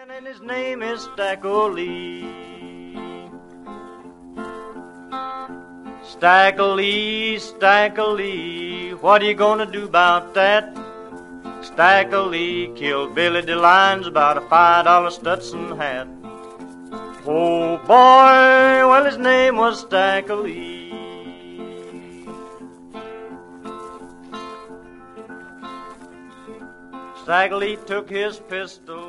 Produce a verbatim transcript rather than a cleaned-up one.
And his name is Stackley. Stackley, Stackley, what are you gonna do about that? Stackley killed Billy DeLines about a five dollar Stetson hat. Oh boy, well his name was Stackley. Stackley took his pistol